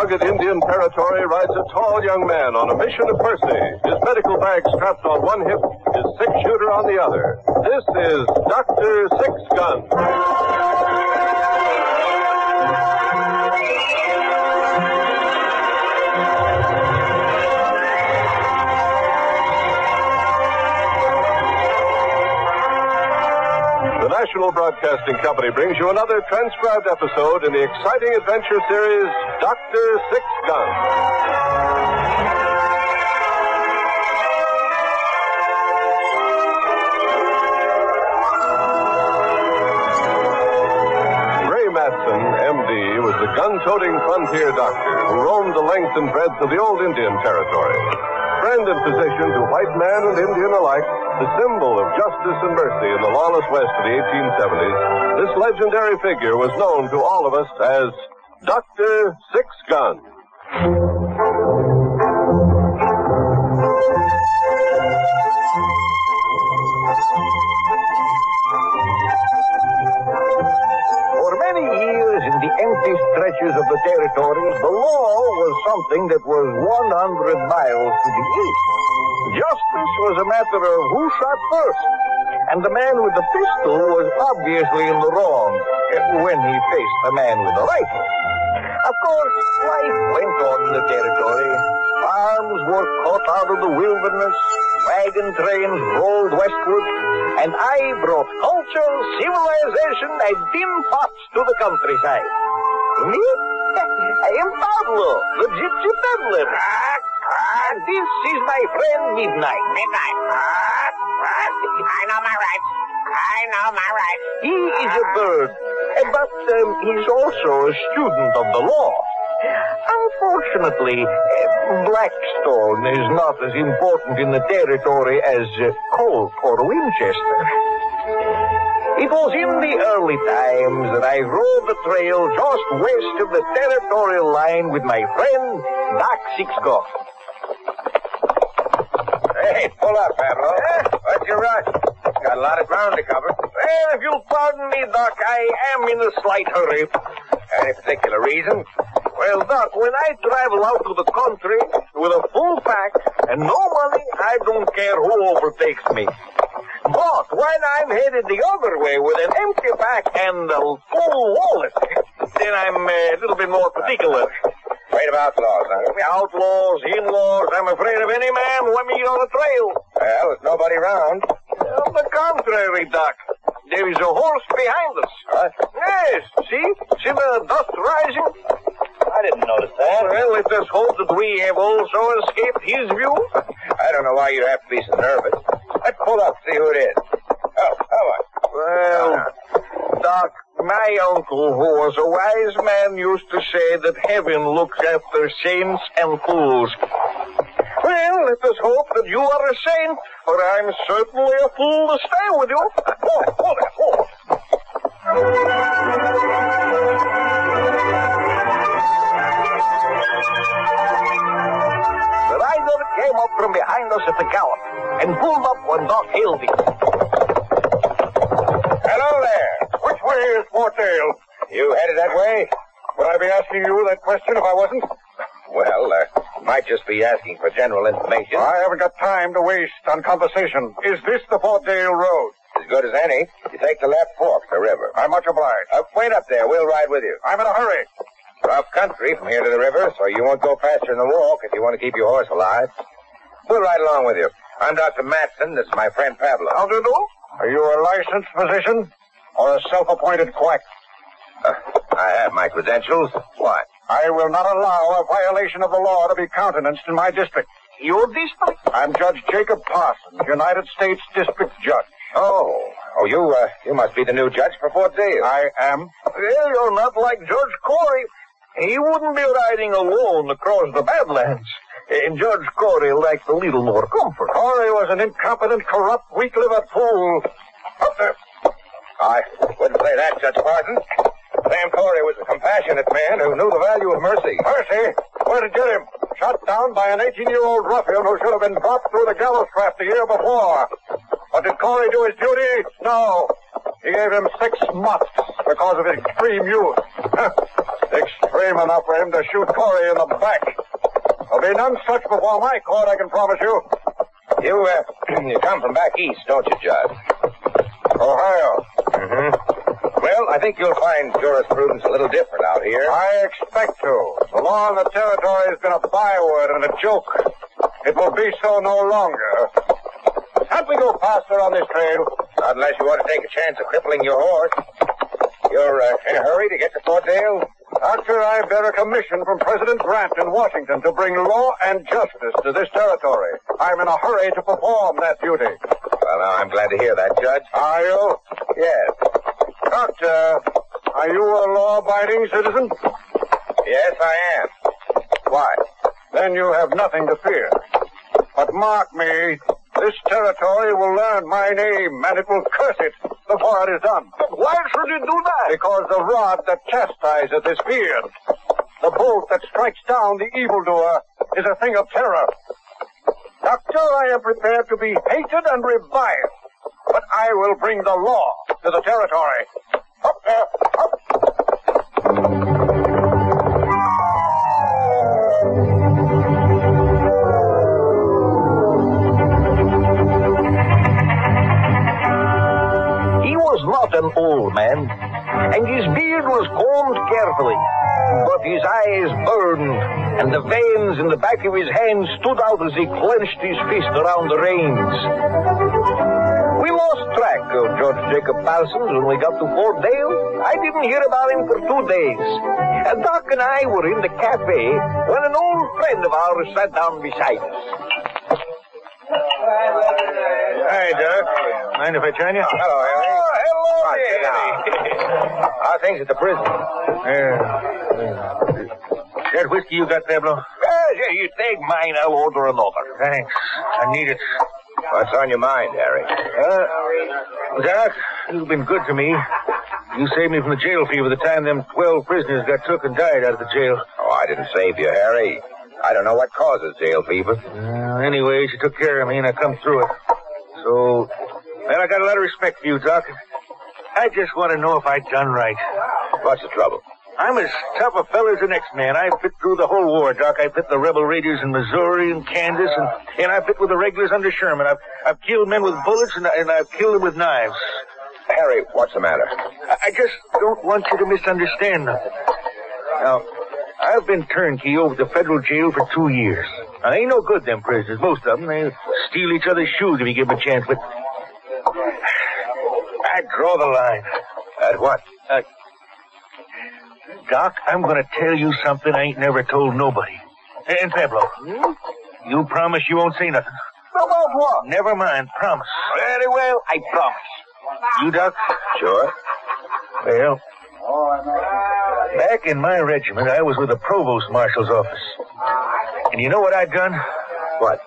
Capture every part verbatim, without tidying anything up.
rugged Indian territory rides a tall young man on a mission of mercy. His medical bag strapped on one hip, his six-shooter on the other. This is Doctor Six-Gun. The National Broadcasting Company brings you another transcribed episode in the exciting adventure series, Doctor Six-Gun. Ray Matson, M D, was the gun-toting frontier doctor who roamed the length and breadth of the old Indian territory. Friend and physician to white man and Indian alike, the symbol of justice and mercy in the lawless West of the eighteen seventies, this legendary figure was known to all of us as Doctor Six-Gun. For many years in the empty stretches of the territory, the law was something that was one hundred miles to the east. Justice was a matter of who shot first, and the man with the pistol was obviously in the wrong when he faced the man with the rifle. Of course, life went on in the territory. Farms were cut out of the wilderness, wagon trains rolled westward, and I brought culture, civilization, and tin pots to the countryside. Me? I am Pablo, the gypsy peddler. And this is my friend Midnight. Midnight. I know my rights. I know my rights. He is a bird, but um, he's also a student of the law. Unfortunately, uh, Blackstone is not as important in the territory as uh, Colt or Winchester. It was in the early times that I rode the trail just west of the territorial line with my friend Doc Six-Gun. Hey, pull up, Pablo. Eh? What's your rush? Got a lot of ground to cover. Well, if you'll pardon me, Doc, I am in a slight hurry. Any particular reason? Well, Doc, when I travel out to the country with a full pack and no money, I don't care who overtakes me. But when I'm headed the other way with an empty pack and a full wallet, then I'm a little bit more particular. Afraid of outlaws, huh? Outlaws, in-laws, I'm afraid of any man who I meet on the trail. Well, there's nobody around. On the contrary, Doc. There is a horse behind us. What? Yes, see? See the dust rising? I didn't notice that. Well, let us hope that we have also escaped his view. I don't know why you have to be so nervous. Let's pull up, see who it is. Oh, how much? Well, Doc, my uncle, who was a wise man, used to say that heaven looks after saints and fools. Well, let us hope that you are a saint, for I'm certainly a fool to stay with you. Oh, hold it, hold it. The rider came up from behind us at the gallop and pulled up when Doc hailed him. Hello there. Which way is Fortdale? You headed that way? Would I be asking you that question if I wasn't? Well, uh, might just be asking for general information. I haven't got time to waste on conversation. Is this the Fortdale Road? As good as any. You take the left fork, the river. I'm much obliged. Uh, wait up there. We'll ride with you. I'm in a hurry. Rough country from here to the river, so you won't go faster than the walk if you want to keep your horse alive. We'll ride along with you. I'm Doctor Matson. This is my friend Pablo. How do you do? Are you a licensed physician or a self-appointed quack? Uh, I have my credentials. What? I will not allow a violation of the law to be countenanced in my district. Your district? I'm Judge Jacob Parsons, United States District Judge. Oh. Oh, you, uh, you must be the new judge for Fortdale. I am. Well, you're not like Judge Corey. He wouldn't be riding alone across the Badlands. And Judge Corey liked a little more comfort. Corey was an incompetent, corrupt, weak-livered fool. Up there. I wouldn't say that, Judge Parsons. Sam Corey was a compassionate man who knew the value of mercy. Mercy? Where did you get him? Shot down by an eighteen-year-old ruffian who should have been dropped through the gallows trap the year before. But did Corey do his duty? No. He gave him six months because of his extreme youth. Extreme supreme enough for him to shoot Corey in the back. There'll be none such before my court, I can promise you. You, uh, you come from back east, don't you, Judge? Ohio. Mm-hmm. Well, I think you'll find jurisprudence a little different out here. I expect to. The law in the territory has been a byword and a joke. It will be so no longer. Can't we go faster on this trail? Not unless you want to take a chance of crippling your horse. You're uh, in a hurry to get to Fort Dale? Doctor, I bear a commission from President Grant in Washington to bring law and justice to this territory. I'm in a hurry to perform that duty. Well, now, I'm glad to hear that, Judge. Are you? Yes. Doctor, are you a law-abiding citizen? Yes, I am. Why? Then you have nothing to fear. But mark me, this territory will learn my name, and it will curse it before it is done. Why should it do that? Because the rod that chastiseth is feared. The bolt that strikes down the evildoer is a thing of terror. Doctor, I am prepared to be hated and reviled, but I will bring the law to the territory. Up there, up. Not an old man, and his beard was combed carefully, but his eyes burned, and the veins in the back of his hands stood out as he clenched his fist around the reins. We lost track of Judge Jacob Parsons when we got to Fort Dale. I didn't hear about him for two days. And Doc and I were in the cafe when an old friend of ours sat down beside us. Hey, Doc. Mind if I join you? Hello, Harry. Oh, hello, Come on, sit down. How are things at the prison? Yeah. That whiskey you got, Pablo? Uh, you take mine, I'll order another. Thanks. I need it. What's on your mind, Harry? Uh, Doc, you've been good to me. You saved me from the jail fever the time them twelve prisoners got took and died out of the jail. Oh, I didn't save you, Harry. I don't know what causes jail fever. Uh, anyways, you took care of me and I come through it. So, well, I got a lot of respect for you, Doc. I just want to know if I done right. What's the trouble? I'm as tough a fella as the next man. I fit through the whole war, Doc. I fit the rebel raiders in Missouri and Kansas, and, and I fit with the regulars under Sherman. I've, I've killed men with bullets, and, and I've killed them with knives. Harry, what's the matter? I, I just don't want you to misunderstand nothing. Now, I've been turnkey over the federal jail for two years. Now, they ain't no good, them prisoners, most of them. They steal each other's shoes if you give them a chance, but I draw the line. At what? Uh, Doc, I'm going to tell you something I ain't never told nobody. And Pablo, hmm? You promise you won't say nothing. About what? Never mind, promise. Very well, I promise. You, Doc? Sure. Well, back in my regiment, I was with the provost marshal's office. And you know what I'd done? What?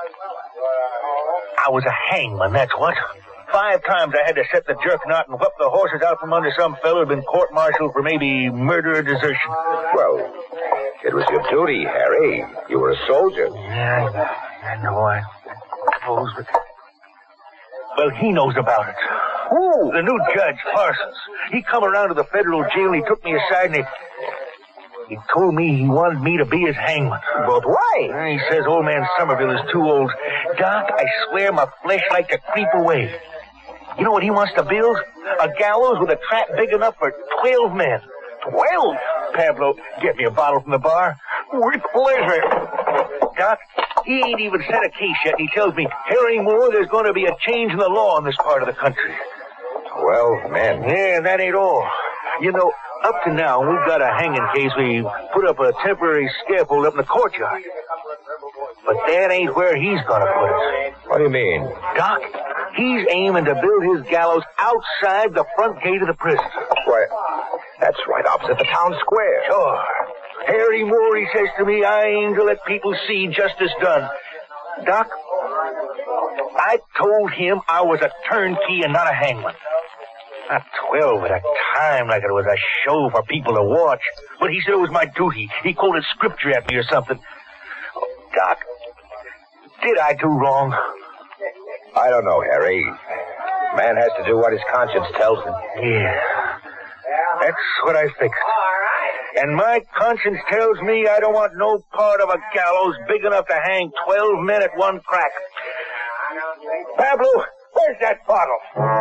I was a hangman, that's what. Five times I had to set the jerk knot and whip the horses out from under some fellow who'd been court-martialed for maybe murder or desertion. Well, it was your duty, Harry. You were a soldier. Yeah, I, I know, I suppose, but... Well, he knows about it. Who? The new judge, Parsons. He come around to the federal jail and he took me aside and he... He told me he wanted me to be his hangman. But why? He says old man Somerville is too old. Doc, I swear my flesh like to creep away. You know what he wants to build? A gallows with a trap big enough for twelve men. Twelve? Pablo, get me a bottle from the bar. With pleasure. Doc, he ain't even set a case yet, and he tells me, Harry Moore, there's going to be a change in the law in this part of the country. Twelve men. Yeah, that ain't all. You know, up to now, we've got a hanging case. We put up a temporary scaffold up in the courtyard. But that ain't where he's going to put it. What do you mean? Doc, he's aiming to build his gallows outside the front gate of the prison. Why, that's right opposite the town square. Sure. Harry Moore, he says to me, I aim to let people see justice done. Doc, I told him I was a turnkey and not a hangman. Not twelve at a time like it was a show for people to watch. But he said it was my duty. He quoted scripture at me or something. Oh, Doc, did I do wrong? I don't know, Harry. Man has to do what his conscience tells him. Yeah. That's what I figured. And my conscience tells me I don't want no part of a gallows big enough to hang twelve men at one crack. Pablo, where's that bottle?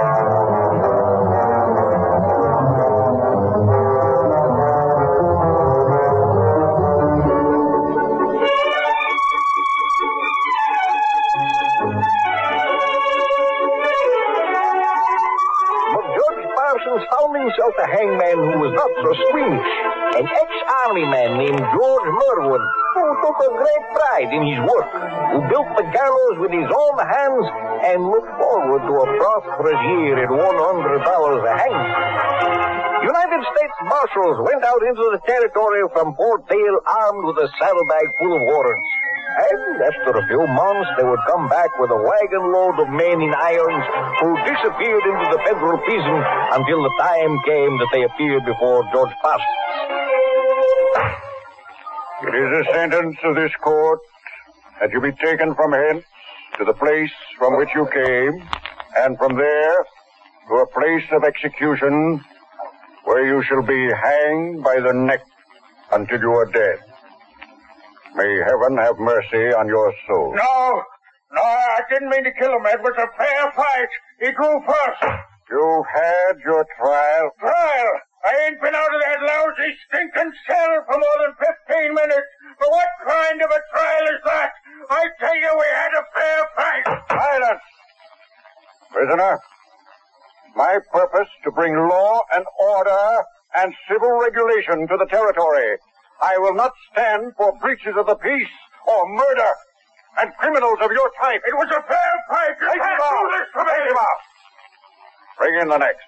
Found himself a hangman who was not so squeamish. An ex-army man named George Merwood, who took a great pride in his work, who built the gallows with his own hands and looked forward to a prosperous year at one hundred dollars a hangman. United States Marshals went out into the territory from Fort Dale armed with a saddlebag full of warrants. And after a few months, they would come back with a wagon load of men in irons who disappeared into the federal prison until the time came that they appeared before George Parsons. It is a sentence of this court that you be taken from hence to the place from which you came, and from there to a place of execution where you shall be hanged by the neck until you are dead. May heaven have mercy on your soul. No, no, I didn't mean to kill him. It was a fair fight. He drew first. You've had your trial. Trial? I ain't been out of that lousy, stinking cell for more than fifteen minutes. But what kind of a trial is that? I tell you, we had a fair fight. Silence! Prisoner, my purpose to bring law and order and civil regulation to the territory. I will not stand for breaches of the peace or murder and criminals of your type. It was a fair fight. You Take him can't out. do this to me. Take him out. Bring in the next.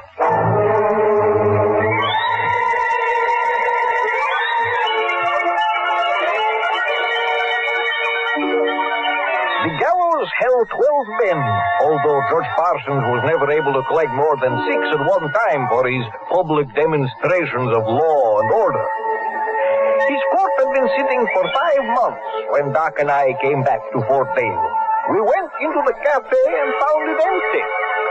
The gallows held twelve men, although George Parsons was never able to collect more than six at one time for his public demonstrations of law and order. His court had been sitting for five months when Doc and I came back to Fort Dale. We went into the cafe and found it empty.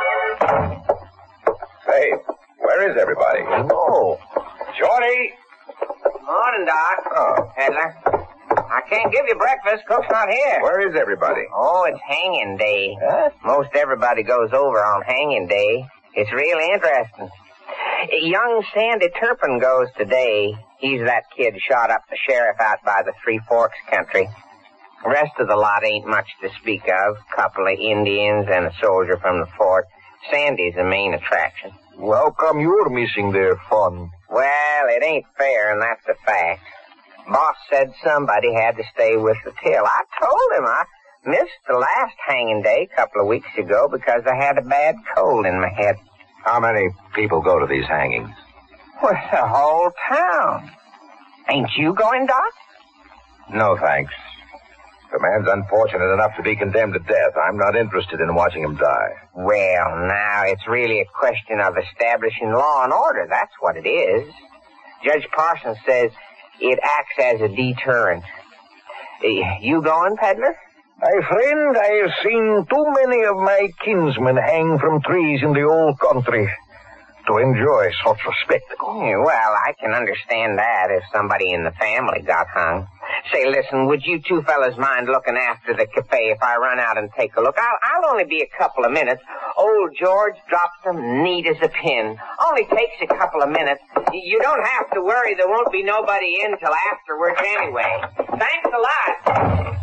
Hey, where is everybody? No. Shorty! Morning, Doc. Oh. Peddler. I can't give you breakfast. Cook's not here. Where is everybody? Oh, it's hanging day. Huh? Most everybody goes over on hanging day. It's really interesting. Young Sandy Turpin goes today. He's that kid shot up the sheriff out by the Three Forks country. The rest of the lot ain't much to speak of. Couple of Indians and a soldier from the fort. Sandy's the main attraction. Well, how come you're missing their fun? Well, it ain't fair, and that's a fact. Boss said somebody had to stay with the till. I told him I missed the last hanging day a couple of weeks ago because I had a bad cold in my head. How many people go to these hangings? Well, the whole town. Ain't you going, Doc? No, thanks. The man's unfortunate enough to be condemned to death. I'm not interested in watching him die. Well, now, it's really a question of establishing law and order. That's what it is. Judge Parsons says it acts as a deterrent. Uh, you going, Peddler? My friend, I have seen too many of my kinsmen hang from trees in the old country to enjoy such a spectacle. Yeah, well, I can understand that if somebody in the family got hung. Say, listen, would you two fellas mind looking after the cafe if I run out and take a look? I'll, I'll only be a couple of minutes. Old George drops them neat as a pin. Only takes a couple of minutes. You don't have to worry there won't be nobody in till afterwards anyway. Thanks a lot.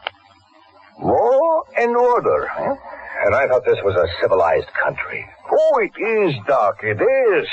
Law and order, huh? And I thought this was a civilized country. Oh, it is, Doc, it is.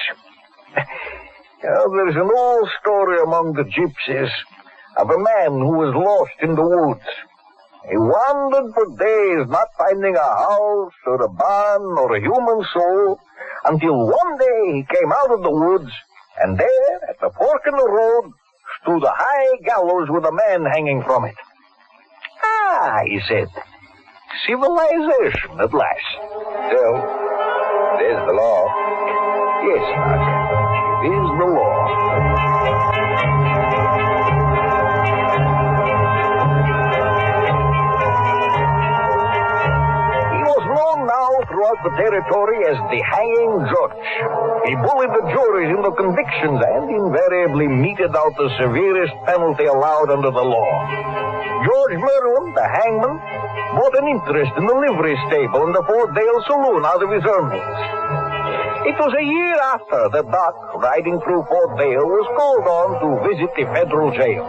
Now, there's an old story among the gypsies of a man who was lost in the woods. He wandered for days, not finding a house or a barn or a human soul, until one day he came out of the woods, and there, at the fork in the road, stood a high gallows with a man hanging from it. Ah, he said, civilization at last. Still, it is the law. Yes, Doc, it is the law. throughout the territory as the hanging judge. He bullied the juries into convictions and invariably meted out the severest penalty allowed under the law. George Merlin, the hangman, bought an interest in the livery stable in the Fort Dale Saloon out of his earnings. It was a year after that Doc, riding through Fort Dale, was called on to visit the federal jail.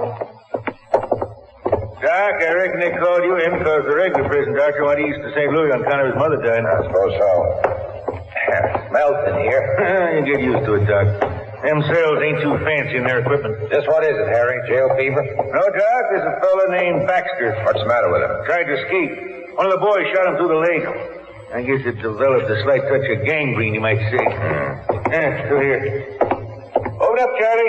Doc, I reckon they called you in because the regular prison doctor went east to Saint Louis on account of his mother dying. I suppose so. Smells in here. You get used to it, Doc. Them cells ain't too fancy in their equipment. Just what is it, Harry? Jail fever? No, Doc, there's a fella named Baxter. What's the matter with him? Tried to escape. One of the boys shot him through the leg. I guess it developed a slight touch of gangrene, you might say. Mm. Yeah, still here. Open up, Charlie.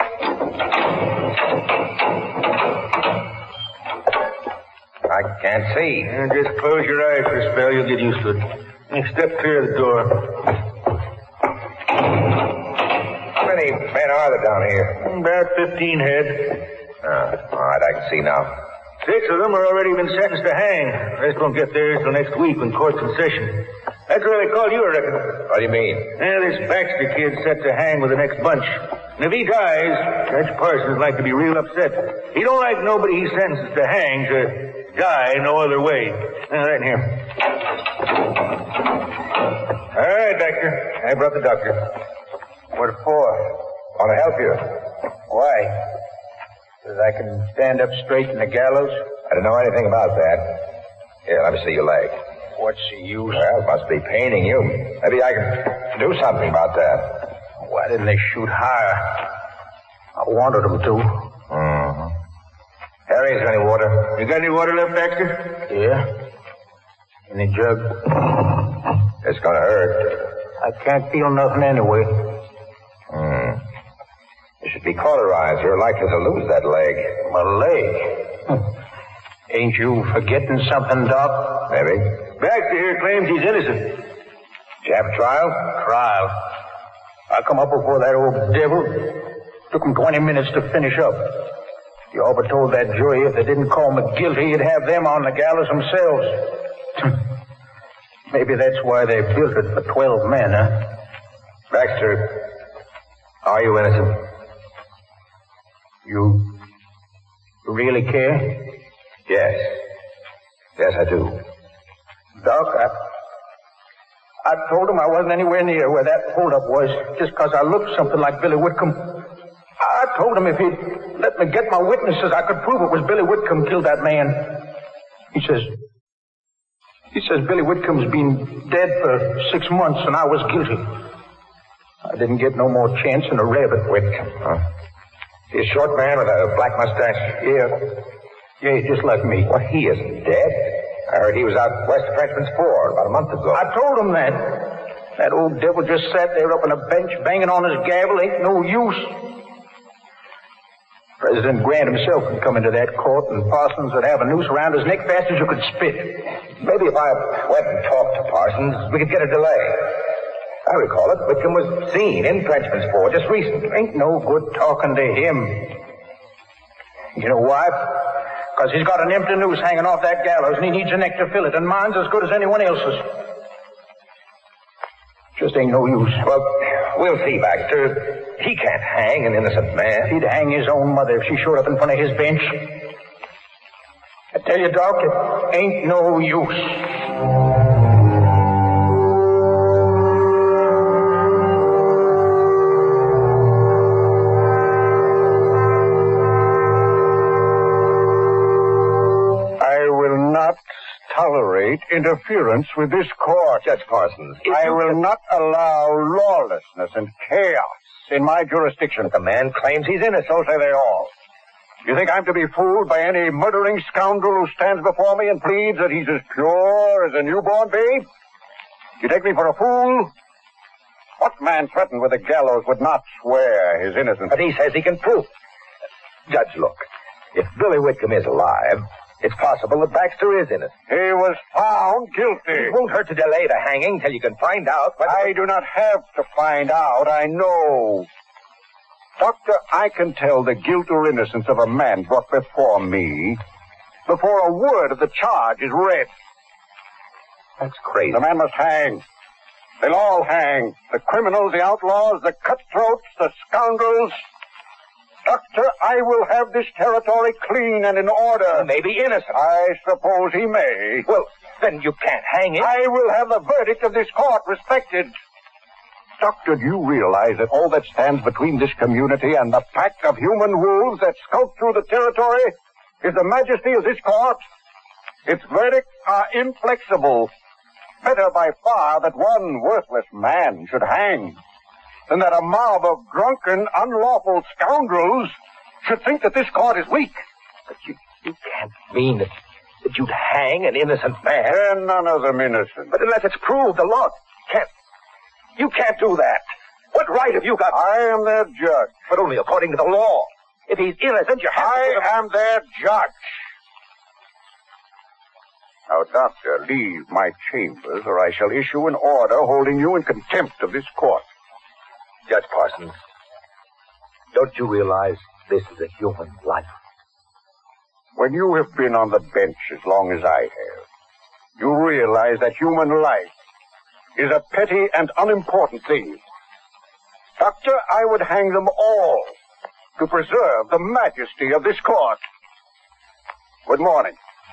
I can't see. Yeah, just close your eyes for a spell. You'll get used to it. Now step clear of the door. How many men are there down here? About fifteen head. Uh, all right, I can see now. Six of them are already been sentenced to hang. The rest won't get theirs till next week when court's in session. That's where they called you, I reckon. What do you mean? Yeah, this Baxter kid's set to hang with the next bunch. And if he dies, Judge Parsons like to be real upset. He don't like nobody he sentences to hang to die no other way. Now, right in here. All right, Baxter. I brought the doctor. What for? Want to help you. Why? So that I can stand up straight in the gallows? I don't know anything about that. Here, let me see your leg. What's the use? Well, it must be paining you. Maybe I can do something about that. Why didn't they shoot higher? I wanted them to. Mm-hmm. Harry, is there any water? You got any water left, Baxter? Yeah. In the jug. It's gonna hurt. I can't feel nothing anyway. Hmm. You should be cauterized. You're likely to lose that leg. My leg? Ain't you forgetting something, Doc? Maybe. Baxter here claims he's innocent. Did you have a trial? Trial? I come up before that old devil. Took him twenty minutes to finish up. You all but told that jury if they didn't call me guilty, he'd have them on the gallows themselves. Maybe that's why they built it for twelve men, huh? Baxter, are you innocent? You really care? Yes. Yes, I do. Doc, I, I told him I wasn't anywhere near where that holdup was just because I looked something like Billy Whitcomb. I told him if he'd let me get my witnesses, I could prove it was Billy Whitcomb killed that man. He says, he says Billy Whitcomb's been dead for six months and I was guilty. I didn't get no more chance than a rabbit. Whitcomb, huh? He's a short man with a black mustache? Yeah. Yeah, just like me. Well, he isn't dead. I heard he was out west of Frenchman's Ford about a month ago. I told him that. That old devil just sat there up on a bench banging on his gavel. Ain't no use. President Grant himself could come into that court and Parsons would have a noose around his neck fast as you could spit. Maybe if I went and talked to Parsons, we could get a delay. I recall it. Whitcomb was seen in Frenchman's Ford just recently. Ain't no good talking to him. You know why? Because he's got an empty noose hanging off that gallows and he needs a neck to fill it, and mine's as good as anyone else's. Just ain't no use. Well, we'll see, Baxter. He can't hang an innocent man. He'd hang his own mother if she showed up in front of his bench. I tell you, Doc, it ain't no use. Tolerate interference with this court. Judge Parsons. I will can... not allow lawlessness and chaos in my jurisdiction. The man claims he's innocent. So say they all. You think I'm to be fooled by any murdering scoundrel who stands before me and pleads that he's as pure as a newborn babe? You take me for a fool? What man threatened with the gallows would not swear his innocence? But he says he can prove it. Judge, look. If Billy Whitcomb is alive, it's possible that Baxter is innocent. He was found guilty. It won't hurt to delay the hanging till you can find out whether... I do not have to find out. I know. Doctor, I can tell the guilt or innocence of a man brought before me before a word of the charge is read. That's crazy. The man must hang. They'll all hang. The criminals, the outlaws, the cutthroats, the scoundrels. Doctor, I will have this territory clean and in order. He may be innocent. I suppose he may. Well, then you can't hang him. I will have the verdict of this court respected. Doctor, do you realize that all that stands between this community and the pack of human wolves that skulk through the territory is the majesty of this court? Its verdicts are inflexible. Better by far that one worthless man should hang than that a mob of drunken, unlawful scoundrels should think that this court is weak. But you, you can't mean that, that you'd hang an innocent man. They're none of them innocent. But unless it's proved, the law can't. You can't do that. What right have you got? I am their judge. But only according to the law. If he's innocent, you have to... I am their judge. Now, Doctor, leave my chambers, or I shall issue an order holding you in contempt of this court. Judge Parsons, don't you realize this is a human life? When you have been on the bench as long as I have, you realize that human life is a petty and unimportant thing. Doctor, I would hang them all to preserve the majesty of this court. Good morning.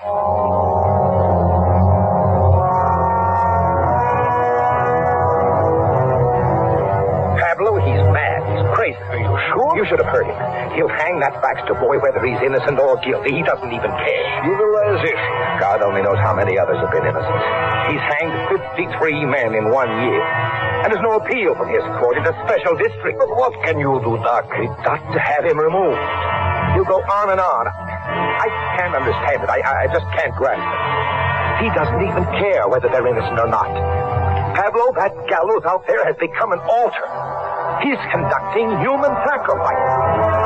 Pablo, he's mad. He's crazy. Are you sure? You should have heard him. He'll hang that Baxter boy whether he's innocent or guilty. He doesn't even care. Civilization. God only knows how many others have been innocent. He's hanged fifty-three men in one year. And there's no appeal from his court. It's a special district. But what can you do, Doc? We've got to have him removed. He'll go on and on. I can't understand it. I, I just can't grasp it. He doesn't even care whether they're innocent or not. Pablo, that gallows out there has become an altar. He's conducting human sacrifice.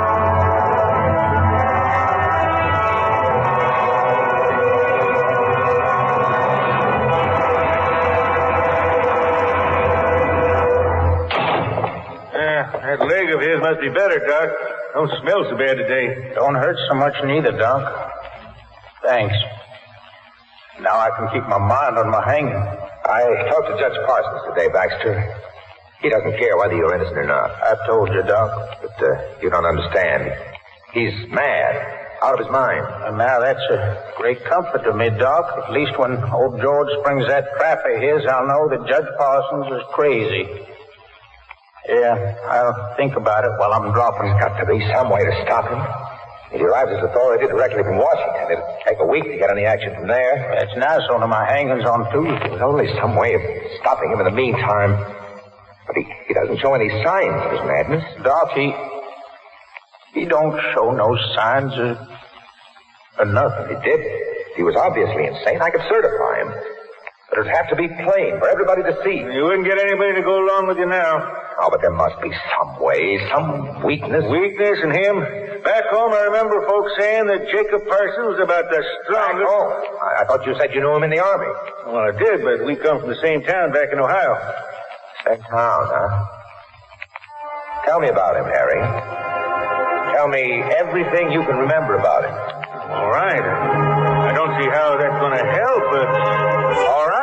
That leg of his must be better, Doc. Don't smell so bad today. Don't hurt so much neither, Doc. Thanks. Now I can keep my mind on my hanging. I talked to Judge Parsons today, Baxter. He doesn't care whether you're innocent or not. I told you, Doc. But uh, you don't understand. He's mad, out of his mind. And now that's a great comfort to me, Doc. At least when old George springs that trap of his, I'll know that Judge Parsons is crazy. Yeah, I'll think about it while I'm dropping. There's got to be some way to stop him. He derives his authority directly from Washington. It'll take a week to get any action from there. That's nice. One of my hangings on Tuesday. There's only some way of stopping him in the meantime. But he, he doesn't show any signs of his madness. Doc, he... He don't show no signs of... of nothing. He did. He was obviously insane. I could certify him. But it'd have to be plain for everybody to see. You wouldn't get anybody to go along with you now. Oh, but there must be some way, some weakness. Weakness in him? Back home, I remember folks saying that Jacob Parsons was about the strongest. Back home? I, I thought you said you knew him in the Army. Well, I did, but we come from the same town back in Ohio. Same town, huh? Tell me about him, Harry. Tell me everything you can remember about him. All right. I don't see how that's going to help, but all right.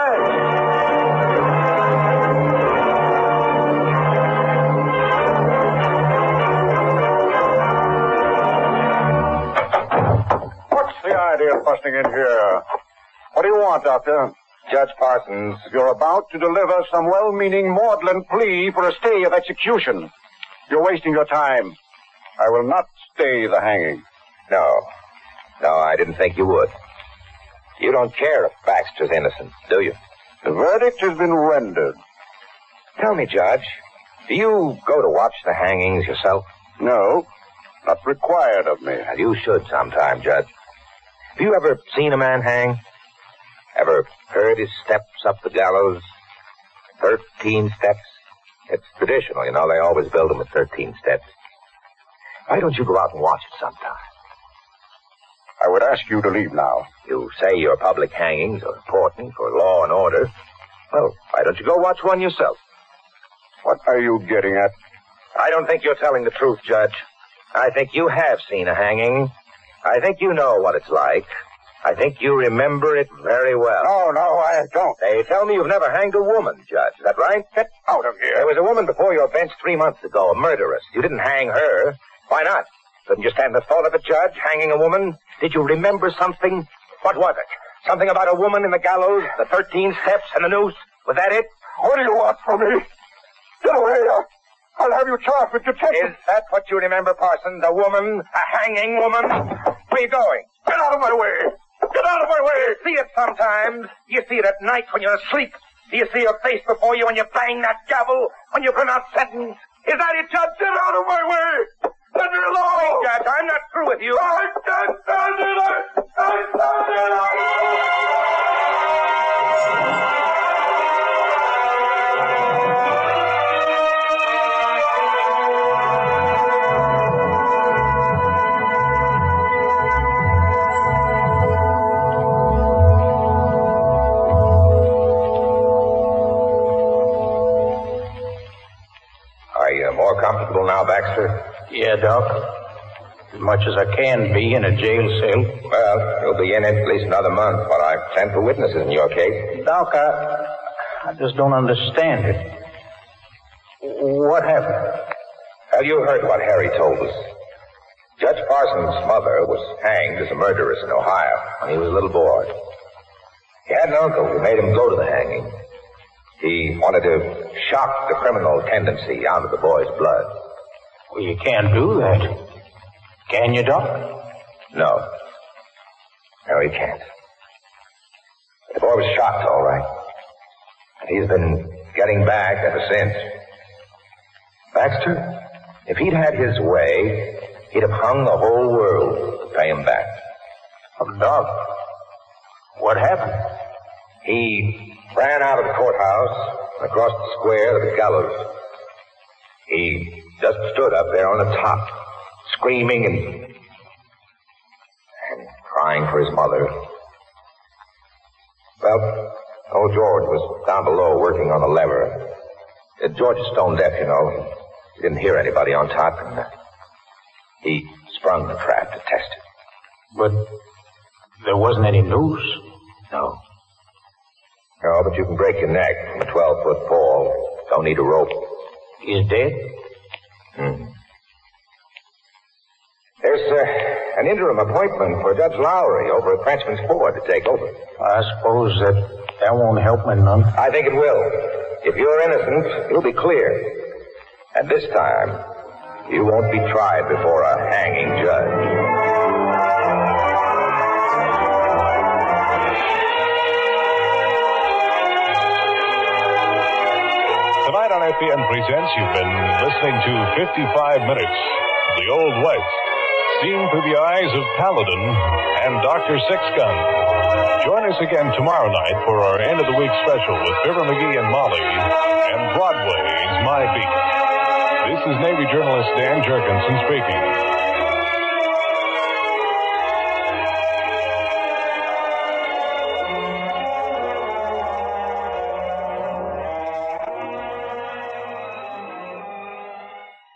Busting in here. What do you want, Doctor? Judge Parsons. You're about to deliver some well-meaning maudlin plea for a stay of execution. You're wasting your time. I will not stay the hanging. No. No, I didn't think you would. You don't care if Baxter's innocent, do you? The verdict has been rendered. Tell me, Judge, do you go to watch the hangings yourself? No, not required of me. Well, you should sometime, Judge. Have you ever seen a man hang? Ever heard his steps up the gallows? Thirteen steps? It's traditional, you know. They always build them at thirteen steps. Why don't you go out and watch it sometime? I would ask you to leave now. You say your public hangings are important for law and order. Well, why don't you go watch one yourself? What are you getting at? I don't think you're telling the truth, Judge. I think you have seen a hanging. I think you know what it's like. I think you remember it very well. No, no, I don't. They tell me you've never hanged a woman, Judge. Is that right? Get out of here. There was a woman before your bench three months ago, a murderess. You didn't hang her. Why not? Couldn't you stand the thought of it, Judge, hanging a woman? Did you remember something? What was it? Something about a woman in the gallows, the thirteen steps, and the noose? Was that it? What do you want from me? Get away. I'll, I'll have you charged with detention. Is that what you remember, Parsons? A woman? A hanging woman? Where are you going? Get out of my way. Get out of my way. You see it sometimes. You see it at night when you're asleep. Do you see your face before you when you bang that gavel, when you pronounce sentence? Is that it, Judge? Get out of my way. Let me alone. Wait, Judge, I'm not through with you. I can't stand it. I can't stand it. Are you more comfortable now, Baxter? Yeah, Doc. As much as I can be in a jail cell. Well, you'll be in it at least another month while I send for witnesses in your case. Doc, I, I just don't understand it. What happened? Well, you heard what Harry told us. Judge Parsons' mother was hanged as a murderess in Ohio when he was a little boy. He had an uncle who made him go to the hanging. He wanted to shock the criminal tendency out of the boy's blood. Well, you can't do that. Can you, Doc? No. No, he can't. The boy was shocked, all right. He's been getting back ever since. Baxter, if he'd had his way, he'd have hung the whole world to pay him back. Oh, Doc, what happened? He ran out of the courthouse and across the square to the gallows. He just stood up there on the top, screaming and, and crying for his mother. Well, old George was down below working on the lever. Uh, George is stone deaf, you know. He didn't hear anybody on top, and uh, he sprung the trap to test it. But there wasn't any noose. No. No, but you can break your neck from a twelve-foot fall. Don't need a rope. He's dead? Hmm. There's uh, an interim appointment for Judge Lowry over at Frenchman's Ford to take over. I suppose that that won't help me none. I think it will. If you're innocent, you'll be clear. And this time, you won't be tried before a hanging judge. Tonight on F P N Presents, you've been listening to fifty-five minutes, The Old West, seen through the eyes of Paladin and Doctor Sixgun. Join us again tomorrow night for our end of the week special with Fibber McGee and Molly and Broadway's My Beat. This is Navy journalist Dan Jurgensen speaking.